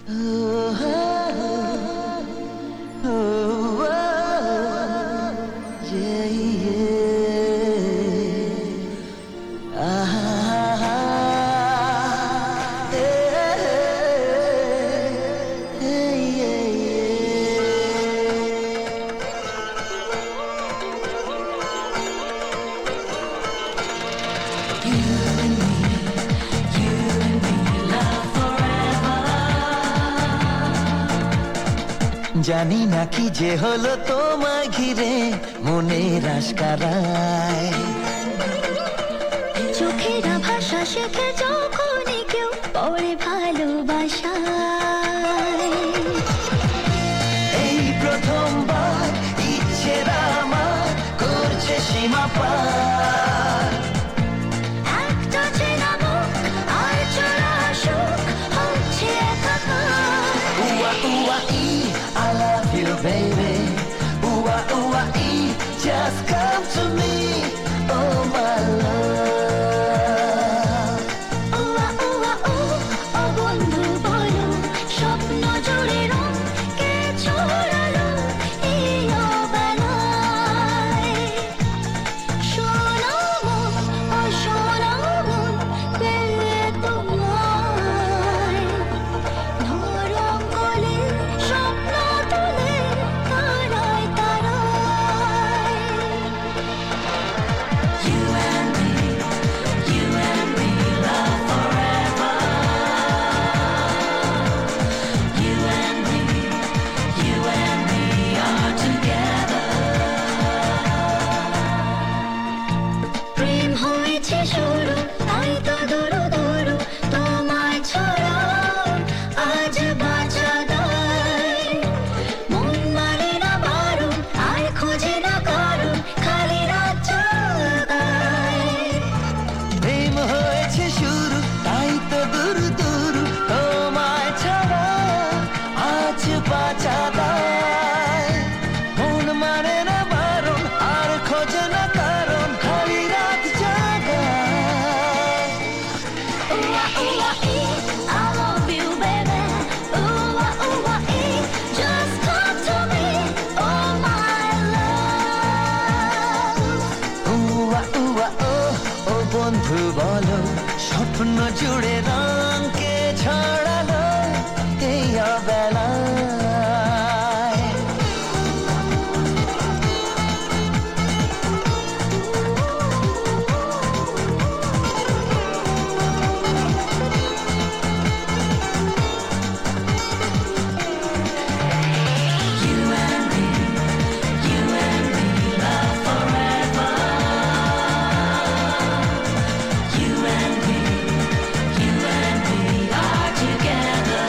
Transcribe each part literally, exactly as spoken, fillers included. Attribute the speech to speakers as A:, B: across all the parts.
A: Oh, oh, oh, oh, yeah, yeah. Ah, yeah, yeah, yeah. You and me, you and me, love forever. জানি না কি যে হলো তোমায় ঘিরে মনের আশকারায়,
B: চোখেরা ভাষা শেখে যখনই কেউ পড়ে ভালোবাসায়।
A: এই প্রথমবার ইচ্ছেরা আমার করছে সীমা পার।
B: একটা চেনা মুখ আর চড়া সুখ হচ্ছে একাকার।
A: Ooh, ooh, ee, I love you, baby. Ooh, ooh, ee, just come to me, oh my love.
B: উয়া উয়া উ, ও বন্ধু বলো, স্বপ্ন জুড়ে রং কে ছড়ালো এই অবেলায়। শোনো মন, ও শোনো মন, পেলে তোমায়। নরম কোলে স্বপ্ন তুলে তারায় তারায়।
A: You and me, you and me, love forever. You and me, you and me are together.
B: প্রেম হয়েছে শুরু, তাই তো দূরু দূরু তোমায় ছড়া আজ বাঁচা দায়। মন মানে না বারণ, আর খোঁজে না কারণ, খালি রাত জাগায়।
A: প্রেম হয়েছে শুরু, তাই তো দূর দূর তোমায় ছাড়া আজ বাঁচা দায়। মন মানে না বারণ, আর খোঁজে না কারণ, খালি রাত জাগায়।
B: উয়া উয়া ই, I love you baby. উয়া উয়া E, just come to me, oh my love.
A: উয়া উয়া ও, ও বন্ধু বলো, স্বপ্ন জুড়ে রঙকে ছড়ালো এই অবেলায়। You and me, you and me, love forever. You and me, you and me are together.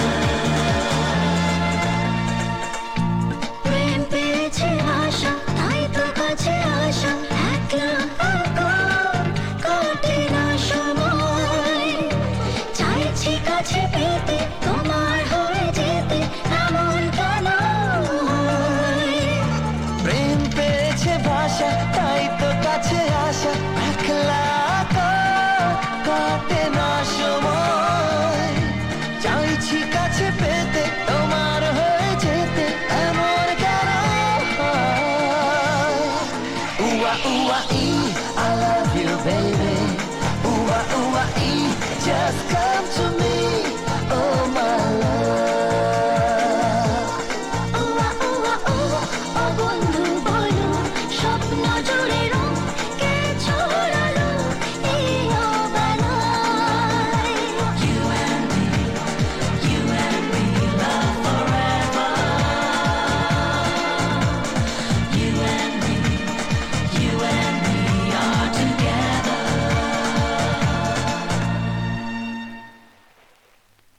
B: প্রেম পেয়েছে আশা, তাই তো কাছে আসা, একলা একা কাটে না সময়। চাইছি কাছে পেতে, তোমার হয়ে যেতে, এমন কেন হয়?
A: প্রেম পেয়েছে ভাষা, তাই তো কাছে আসা, একলা একা কাটে না সময়। চাইছি কাছে পেতে,